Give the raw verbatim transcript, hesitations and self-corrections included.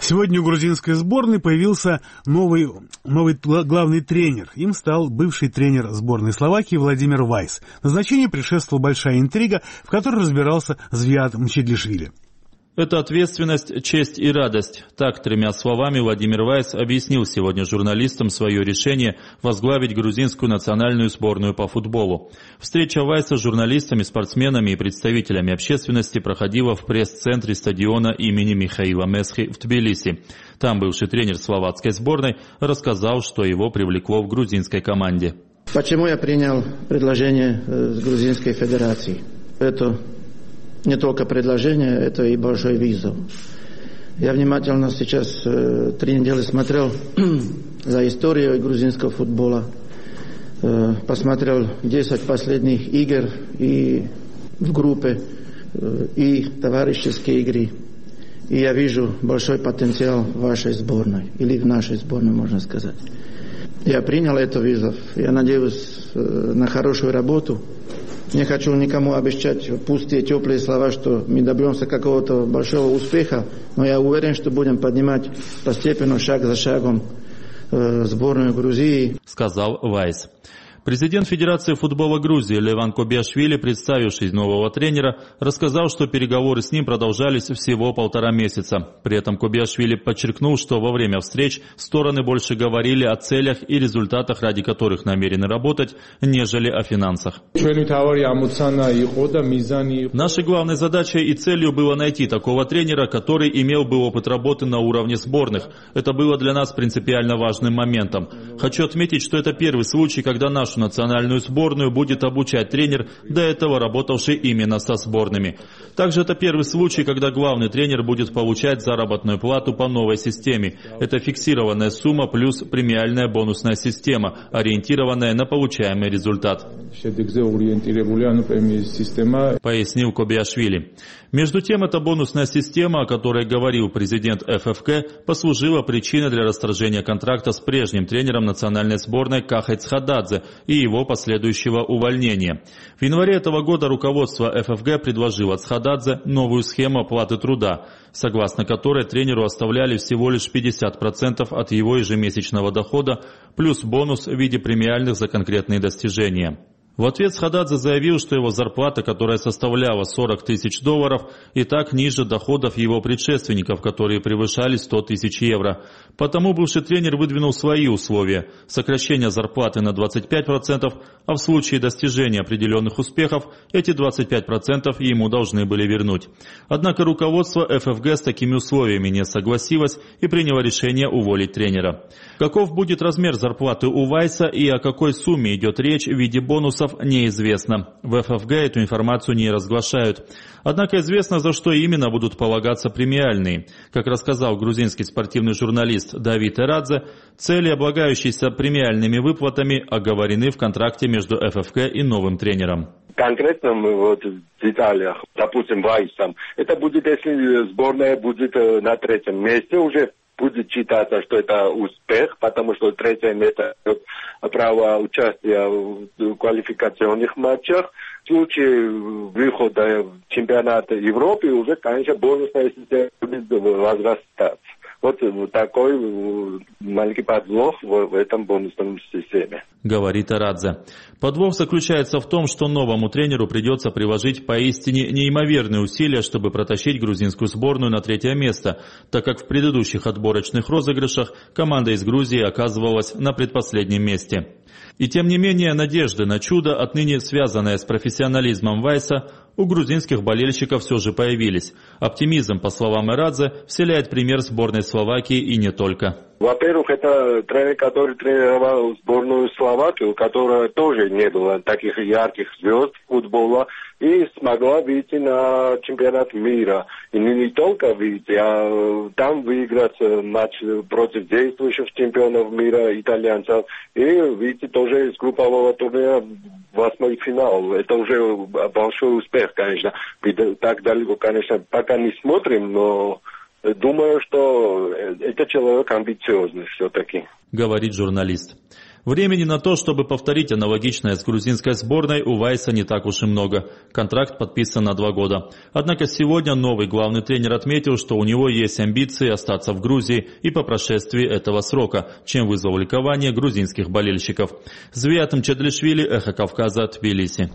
Сегодня у грузинской сборной появился новый, новый главный тренер. Им стал бывший тренер сборной Словакии Владимир Вайс. Назначению предшествовала большая интрига, в которой разбирался Звиат Мчедлишвили. Это ответственность, честь и радость. Так, тремя словами Владимир Вайс объяснил сегодня журналистам свое решение возглавить грузинскую национальную сборную по футболу. Встреча Вайса с журналистами, спортсменами и представителями общественности проходила в пресс-центре стадиона имени Михаила Месхи в Тбилиси. Там бывший тренер словацкой сборной рассказал, что его привлекло в грузинской команде. Почему я принял предложение с Грузинской Федерации? Это не только предложение, это и большой вызов. Я внимательно сейчас э, три недели смотрел за историей грузинского футбола, э, посмотрел десять последних игр и в группе, э, и товарищеские игры. И я вижу большой потенциал в вашей сборной, или в нашей сборной, можно сказать. Я принял этот вызов. Я надеюсь э, на хорошую работу. Не хочу никому обещать пустые теплые слова, что мы добьемся какого-то большого успеха, но я уверен, что будем поднимать постепенно, шаг за шагом, э, сборную Грузии. Сказал Вайс. Президент Федерации футбола Грузии Леван Кобиашвили, представивший нового тренера, рассказал, что переговоры с ним продолжались всего полтора месяца. При этом Кобиашвили подчеркнул, что во время встреч стороны больше говорили о целях и результатах, ради которых намерены работать, нежели о финансах. Нашей главной задачей и целью было найти такого тренера, который имел бы опыт работы на уровне сборных. Это было для нас принципиально важным моментом. Хочу отметить, что это первый случай, когда нашу национальную сборную будет обучать тренер, до этого работавший именно со сборными. Также это первый случай, когда главный тренер будет получать заработную плату по новой системе. Это фиксированная сумма плюс премиальная бонусная система, ориентированная на получаемый результат. Пояснил Кобиашвили. Между тем, эта бонусная система, о которой говорил президент эф эф ка, послужила причиной для расторжения контракта с прежним тренером национальной сборной Кахай Цхададзе и его последующего увольнения. В январе этого года руководство эф эф ка предложило Цхададзе новую схему оплаты труда, согласно которой тренеру оставляли всего лишь пятьдесят процентов от его ежемесячного дохода, плюс бонус в виде премиальных за конкретные достижения. В ответ Цхададзе заявил, что его зарплата, которая составляла сорок тысяч долларов, и так ниже доходов его предшественников, которые превышали сто тысяч евро. Потому бывший тренер выдвинул свои условия – сокращение зарплаты на двадцать пять процентов, а в случае достижения определенных успехов эти двадцать пять процентов ему должны были вернуть. Однако руководство эф эф ка с такими условиями не согласилось и приняло решение уволить тренера. Каков будет размер зарплаты у Вайса и о какой сумме идет речь в виде бонусов, неизвестно. В эф эф ка эту информацию не разглашают. Однако известно, за что именно будут полагаться премиальные. Как рассказал грузинский спортивный журналист Давид Эрадзе, цели, облагающиеся премиальными выплатами, оговорены в контракте между эф эф ка и новым тренером. Конкретно вот в деталях, допустим, Вайсом, это будет, если сборная будет на третьем месте, уже будет считаться, что это успех, потому что третье место право участия в квалификационных матчах. В случае выхода в чемпионат Европы уже, конечно, бонусная система будет возрастать. Вот такой маленький подвох в этом бонусном системе. Говорит Эрадзе. Подвох заключается в том, что новому тренеру придется приложить поистине неимоверные усилия, чтобы протащить грузинскую сборную на третье место, так как в предыдущих отборочных розыгрышах команда из Грузии оказывалась на предпоследнем месте. И тем не менее, надежды на чудо, отныне связанные с профессионализмом Вайса, у грузинских болельщиков все же появились. Оптимизм, по словам Эрадзе, вселяет пример сборной Словакии и не только. Во-первых, это тренер, который тренировал сборную Словакию, у которой тоже не было таких ярких звезд футбола, и смогла выйти на чемпионат мира. И не, не только выйти, а там выиграть матч против действующих чемпионов мира, итальянцев, и выйти тоже из группового турнира в восьмой финал. Это уже большой успех, конечно. Так далеко, конечно, пока не смотрим, но думаю, что это человек амбициозный все-таки. Говорит журналист. Времени на то, чтобы повторить аналогичное с грузинской сборной, у Вайса не так уж и много. Контракт подписан на два года. Однако сегодня новый главный тренер отметил, что у него есть амбиции остаться в Грузии и по прошествии этого срока, чем вызвал ликование грузинских болельщиков. Звиат Мчедлишвили, Эхо Кавказа, Тбилиси.